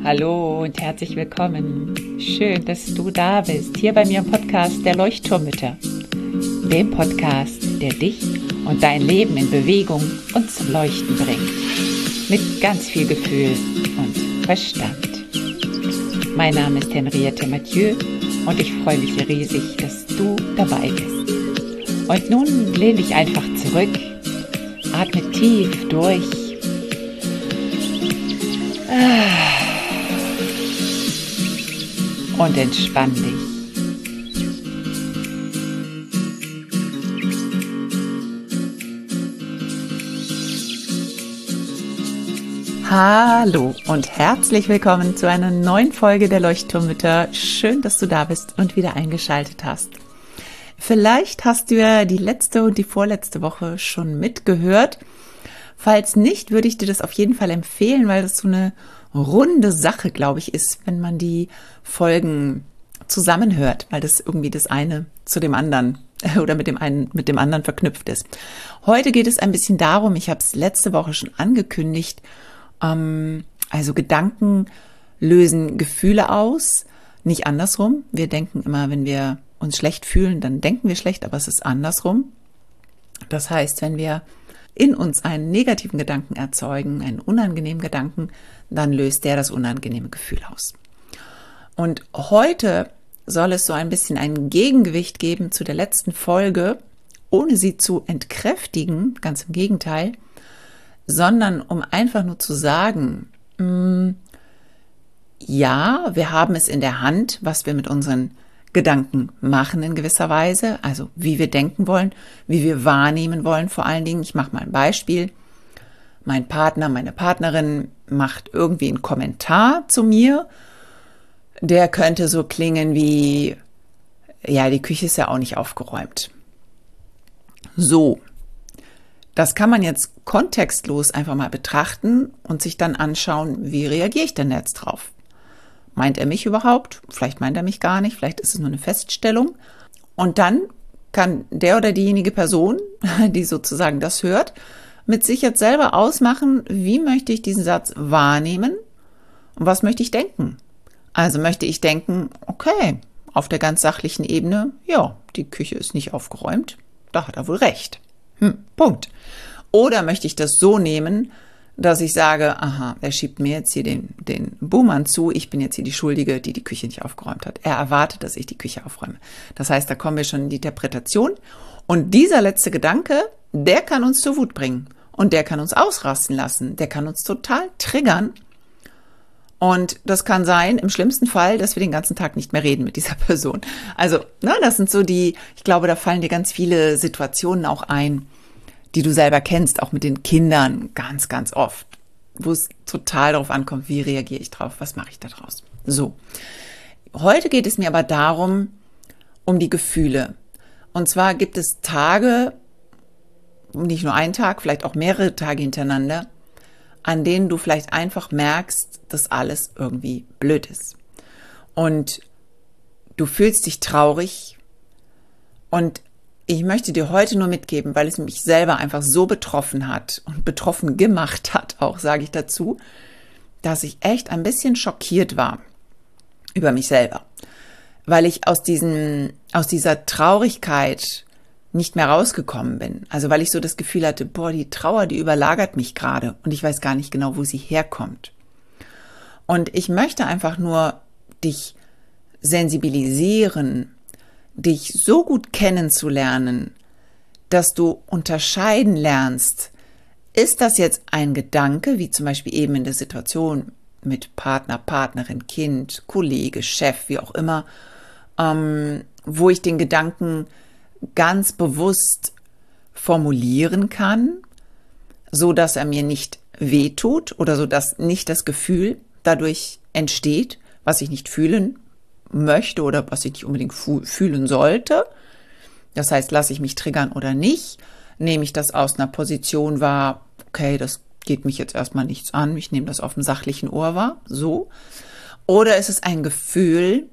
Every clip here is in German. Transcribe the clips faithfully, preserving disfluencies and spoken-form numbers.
Hallo und herzlich willkommen. Schön, dass du da bist, hier bei mir im Podcast der Leuchtturmmütter. Dem Podcast, der dich und dein Leben in Bewegung und zum Leuchten bringt. Mit ganz viel Gefühl und Verstand. Mein Name ist Henriette Mathieu und ich freue mich riesig, dass du dabei bist. Und nun lehn dich einfach zurück, atme tief durch. Und entspann dich. Hallo und herzlich willkommen zu einer neuen Folge der Leuchtturmmütter. Schön, dass du da bist und wieder eingeschaltet hast. Vielleicht hast du ja die letzte und die vorletzte Woche schon mitgehört. Falls nicht, würde ich dir das auf jeden Fall empfehlen, weil das so eine runde Sache, glaube ich, ist, wenn man die Folgen zusammenhört, weil das irgendwie das eine zu dem anderen oder mit dem einen mit dem anderen verknüpft ist. Heute geht es ein bisschen darum, ich habe es letzte Woche schon angekündigt, ähm, also Gedanken lösen Gefühle aus, nicht andersrum. Wir denken immer, wenn wir uns schlecht fühlen, dann denken wir schlecht, aber es ist andersrum. Das heißt, wenn wir in uns einen negativen Gedanken erzeugen, einen unangenehmen Gedanken, dann löst der das unangenehme Gefühl aus. Und heute soll es so ein bisschen ein Gegengewicht geben zu der letzten Folge, ohne sie zu entkräftigen, ganz im Gegenteil, sondern um einfach nur zu sagen, mh, ja, wir haben es in der Hand, was wir mit unseren Gedanken machen in gewisser Weise, also wie wir denken wollen, wie wir wahrnehmen wollen vor allen Dingen. Ich mache mal ein Beispiel. Mein Partner, meine Partnerin macht irgendwie einen Kommentar zu mir. Der könnte so klingen wie, ja, die Küche ist ja auch nicht aufgeräumt. So, das kann man jetzt kontextlos einfach mal betrachten und sich dann anschauen, wie reagiere ich denn jetzt drauf? Meint er mich überhaupt? Vielleicht meint er mich gar nicht, vielleicht ist es nur eine Feststellung. Und dann kann der oder diejenige Person, die sozusagen das hört, mit sich jetzt selber ausmachen, wie möchte ich diesen Satz wahrnehmen und was möchte ich denken. Also möchte ich denken, okay, auf der ganz sachlichen Ebene, ja, die Küche ist nicht aufgeräumt, da hat er wohl recht. Hm, Punkt. Oder möchte ich das so nehmen, dass ich sage, aha, er schiebt mir jetzt hier den, den Buhmann zu, ich bin jetzt hier die Schuldige, die die Küche nicht aufgeräumt hat. Er erwartet, dass ich die Küche aufräume. Das heißt, da kommen wir schon in die Interpretation. Und dieser letzte Gedanke, der kann uns zur Wut bringen. Und der kann uns ausrasten lassen. Der kann uns total triggern. Und das kann sein, im schlimmsten Fall, dass wir den ganzen Tag nicht mehr reden mit dieser Person. Also, ne, das sind so die, ich glaube, da fallen dir ganz viele Situationen auch ein, die du selber kennst, auch mit den Kindern, ganz, ganz oft, wo es total darauf ankommt, wie reagiere ich drauf, was mache ich da draus. So, heute geht es mir aber darum, um die Gefühle. Und zwar gibt es Tage, nicht nur einen Tag, vielleicht auch mehrere Tage hintereinander, an denen du vielleicht einfach merkst, dass alles irgendwie blöd ist. Und du fühlst dich traurig und ich möchte dir heute nur mitgeben, weil es mich selber einfach so betroffen hat und betroffen gemacht hat, auch sage ich dazu, dass ich echt ein bisschen schockiert war über mich selber, weil ich aus diesem, aus dieser Traurigkeit nicht mehr rausgekommen bin. Also weil ich so das Gefühl hatte, boah, die Trauer, die überlagert mich gerade und ich weiß gar nicht genau, wo sie herkommt. Und ich möchte einfach nur dich sensibilisieren, dich so gut kennenzulernen, dass du unterscheiden lernst, ist das jetzt ein Gedanke, wie zum Beispiel eben in der Situation mit Partner, Partnerin, Kind, Kollege, Chef, wie auch immer, ähm, wo ich den Gedanken ganz bewusst formulieren kann, so dass er mir nicht wehtut oder so dass nicht das Gefühl dadurch entsteht, was ich nicht fühlen möchte oder was ich nicht unbedingt fu- fühlen sollte. Das heißt, lasse ich mich triggern oder nicht? Nehme ich das aus einer Position wahr, okay, das geht mich jetzt erstmal nichts an, ich nehme das auf dem sachlichen Ohr wahr, so. Oder ist es ein Gefühl,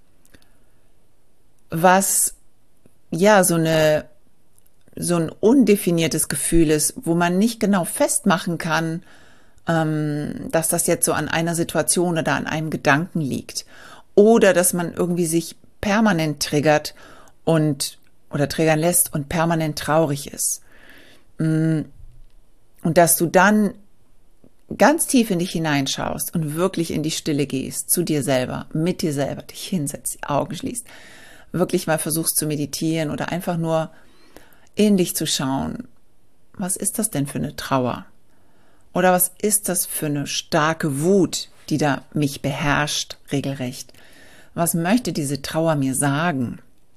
was ja so eine so ein undefiniertes Gefühl ist, wo man nicht genau festmachen kann, ähm, dass das jetzt so an einer Situation oder an einem Gedanken liegt. Oder dass man irgendwie sich permanent triggert und oder triggern lässt und permanent traurig ist. Und dass du dann ganz tief in dich hineinschaust und wirklich in die Stille gehst, zu dir selber, mit dir selber, dich hinsetzt, die Augen schließt, wirklich mal versuchst zu meditieren oder einfach nur in dich zu schauen. Was ist das denn für eine Trauer? Oder was ist das für eine starke Wut, die da mich beherrscht, regelrecht? Was möchte diese Trauer mir sagen?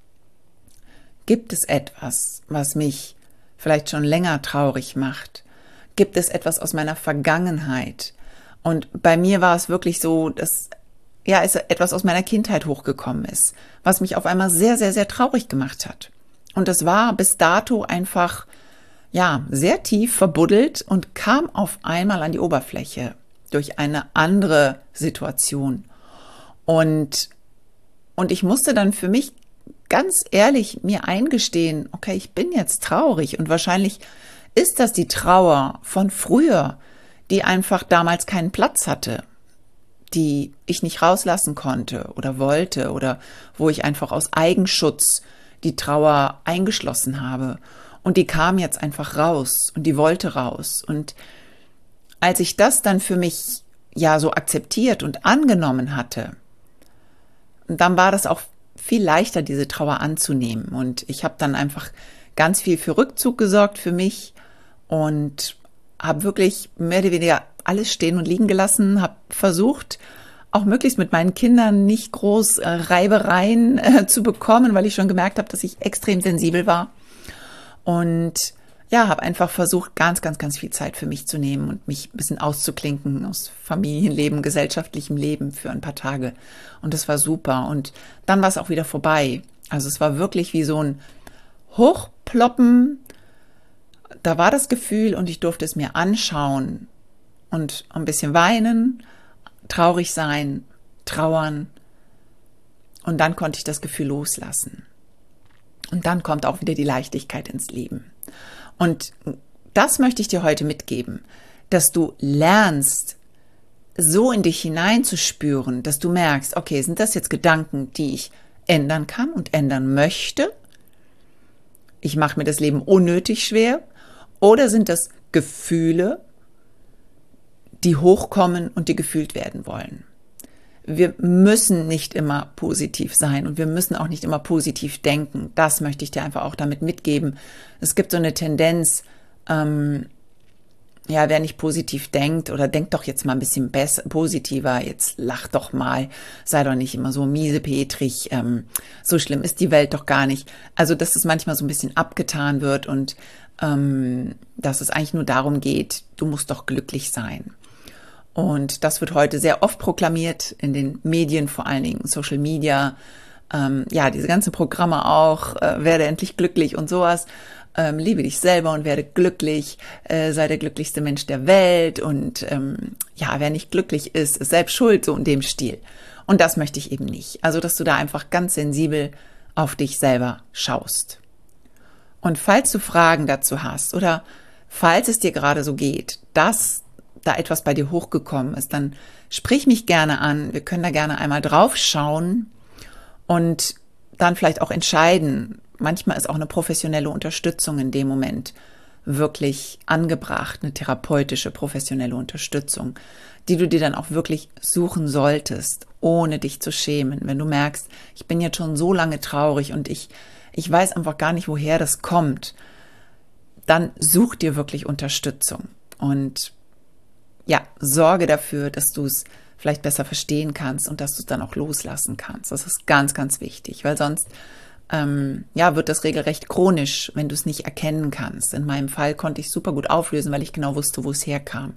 Gibt es etwas, was mich vielleicht schon länger traurig macht? Gibt es etwas aus meiner Vergangenheit? Und bei mir war es wirklich so, dass ja, es etwas aus meiner Kindheit hochgekommen ist, was mich auf einmal sehr, sehr, sehr traurig gemacht hat. Und das war bis dato einfach, ja, sehr tief verbuddelt und kam auf einmal an die Oberfläche durch eine andere Situation. Und, und ich musste dann für mich ganz ehrlich mir eingestehen, okay, ich bin jetzt traurig und wahrscheinlich ist das die Trauer von früher, die einfach damals keinen Platz hatte, die ich nicht rauslassen konnte oder wollte oder wo ich einfach aus Eigenschutz die Trauer eingeschlossen habe. Und die kam jetzt einfach raus und die wollte raus. Und als ich das dann für mich ja so akzeptiert und angenommen hatte, dann war das auch viel leichter, diese Trauer anzunehmen. Und ich habe dann einfach ganz viel für Rückzug gesorgt für mich und habe wirklich mehr oder weniger alles stehen und liegen gelassen, habe versucht, auch möglichst mit meinen Kindern nicht groß äh, Reibereien äh, zu bekommen, weil ich schon gemerkt habe, dass ich extrem sensibel war. Und ja, habe einfach versucht, ganz, ganz, ganz viel Zeit für mich zu nehmen und mich ein bisschen auszuklinken aus Familienleben, gesellschaftlichem Leben für ein paar Tage. Und das war super. Und dann war es auch wieder vorbei. Also es war wirklich wie so ein Hochploppen. Da war das Gefühl und ich durfte es mir anschauen und ein bisschen weinen, traurig sein, trauern. Und dann konnte ich das Gefühl loslassen. Und dann kommt auch wieder die Leichtigkeit ins Leben. Und das möchte ich dir heute mitgeben, dass du lernst, so in dich hineinzuspüren, dass du merkst, okay, sind das jetzt Gedanken, die ich ändern kann und ändern möchte? Ich mache mir das Leben unnötig schwer. Oder sind das Gefühle, die hochkommen und die gefühlt werden wollen? Wir müssen nicht immer positiv sein und wir müssen auch nicht immer positiv denken. Das möchte ich dir einfach auch damit mitgeben. Es gibt so eine Tendenz, ähm, ja, wer nicht positiv denkt oder denkt doch jetzt mal ein bisschen besser, positiver, jetzt lach doch mal, sei doch nicht immer so miesepetrig, ähm, so schlimm ist die Welt doch gar nicht. Also, dass es manchmal so ein bisschen abgetan wird und ähm, dass es eigentlich nur darum geht, du musst doch glücklich sein. Und das wird heute sehr oft proklamiert in den Medien, vor allen Dingen Social Media. Ähm, ja, diese ganzen Programme auch, äh, werde endlich glücklich und sowas. Ähm, liebe dich selber und werde glücklich, äh, sei der glücklichste Mensch der Welt. Und ähm, ja, wer nicht glücklich ist, ist selbst schuld, so in dem Stil. Und das möchte ich eben nicht. Also, dass du da einfach ganz sensibel auf dich selber schaust. Und falls du Fragen dazu hast oder falls es dir gerade so geht, dass da etwas bei dir hochgekommen ist, dann sprich mich gerne an. Wir können da gerne einmal drauf schauen und dann vielleicht auch entscheiden. Manchmal ist auch eine professionelle Unterstützung in dem Moment wirklich angebracht, eine therapeutische, professionelle Unterstützung, die du dir dann auch wirklich suchen solltest, ohne dich zu schämen. Wenn du merkst, ich bin jetzt schon so lange traurig und ich, ich weiß einfach gar nicht, woher das kommt, dann such dir wirklich Unterstützung und ja, sorge dafür, dass du es vielleicht besser verstehen kannst und dass du es dann auch loslassen kannst. Das ist ganz, ganz wichtig, weil sonst ähm, ja, wird das regelrecht chronisch, wenn du es nicht erkennen kannst. In meinem Fall konnte ich super gut auflösen, weil ich genau wusste, wo es herkam.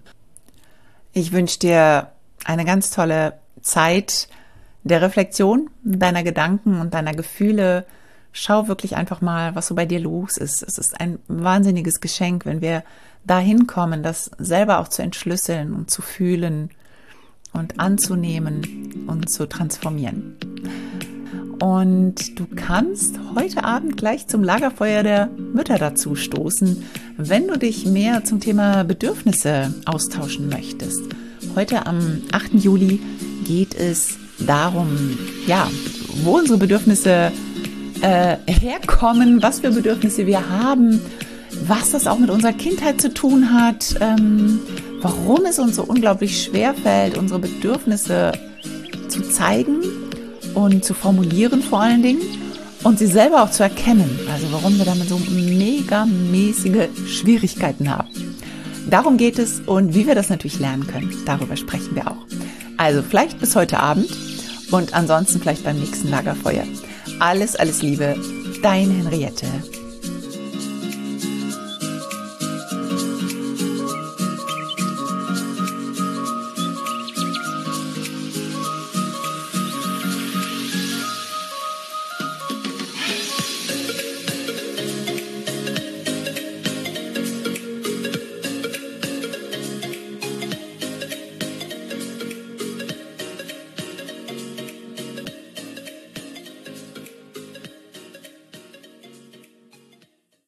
Ich wünsche dir eine ganz tolle Zeit der Reflexion deiner Gedanken und deiner Gefühle. Schau wirklich einfach mal, was so bei dir los ist. Es ist ein wahnsinniges Geschenk, wenn wir dahin kommen, das selber auch zu entschlüsseln und zu fühlen und anzunehmen und zu transformieren. Und du kannst heute Abend gleich zum Lagerfeuer der Mütter dazu stoßen, wenn du dich mehr zum Thema Bedürfnisse austauschen möchtest. Heute am achten Juli geht es darum, ja, wo unsere Bedürfnisse äh, herkommen, was für Bedürfnisse wir haben, was das auch mit unserer Kindheit zu tun hat, ähm, warum es uns so unglaublich schwerfällt, unsere Bedürfnisse zu zeigen und zu formulieren vor allen Dingen und sie selber auch zu erkennen, also warum wir damit so megamäßige Schwierigkeiten haben. Darum geht es und wie wir das natürlich lernen können, darüber sprechen wir auch. Also vielleicht bis heute Abend und ansonsten vielleicht beim nächsten Lagerfeuer. Alles, alles Liebe, deine Henriette.